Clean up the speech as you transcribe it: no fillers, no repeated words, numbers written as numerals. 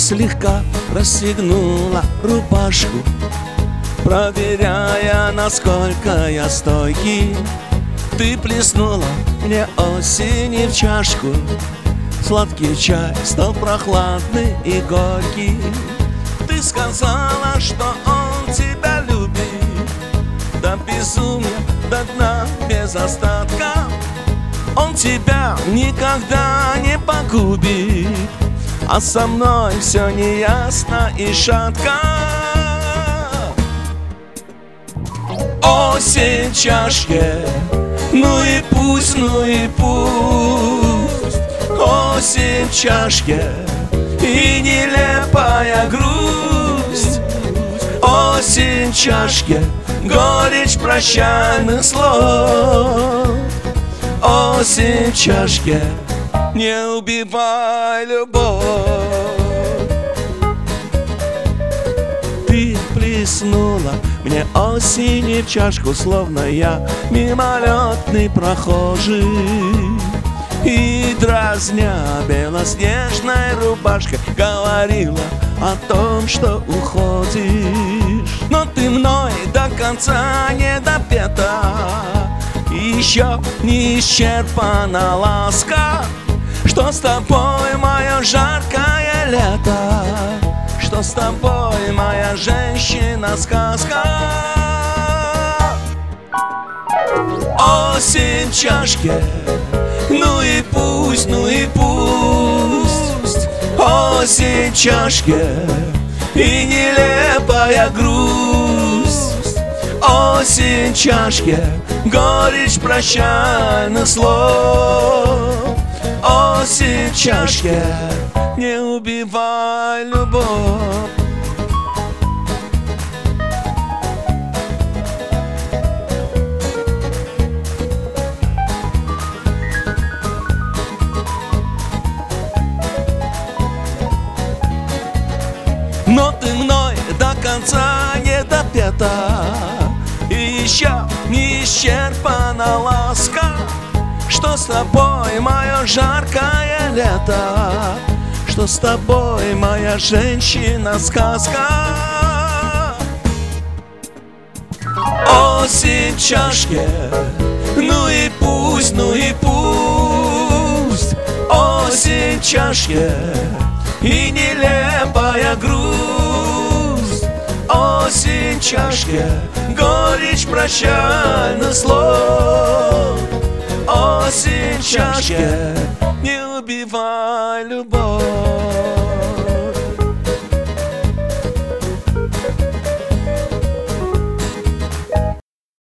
слегка расстегнула рубашку, проверяя, насколько я стойкий. Ты плеснула мне осени в чашку, сладкий чай стал прохладный и горький. Ты сказала, что он тебя любит до безумия, до дна, без остатка. Он тебя никогда не погубит, а со мной все неясно и шатко. Осень в чашке, ну и пусть, ну и пусть. Осень в чашке и нелепая грусть. Осень в чашке, горечь прощальных слов. Осень в чашке, не убивай любовь. Ты плеснула мне осени в чашку, словно я мимолетный прохожий. И дразня белоснежной рубашкой говорила о том, что уходишь. Но ты мной до конца не допета, еще не исчерпана ласка. Что с тобой, мое жаркое лето? Что с тобой, моя женщина-сказка? Осень в чашке, ну и пусть, ну и пусть. Осень в чашке и нелепая грусть. Осень в чашке, горечь прощальных слов. Осень в чашке, не убивай любовь. Но ты мной до конца не допета, и еще не исчерпана ласка. Что с тобой, мое жаркое лето? Что с тобой, моя женщина-сказка? Осень в чашке, ну и пусть, ну и пусть. Осень в чашке и нелепая грусть. Осень в чашке, горечь прощальных слов. Осень в чашке, не убивай любовь.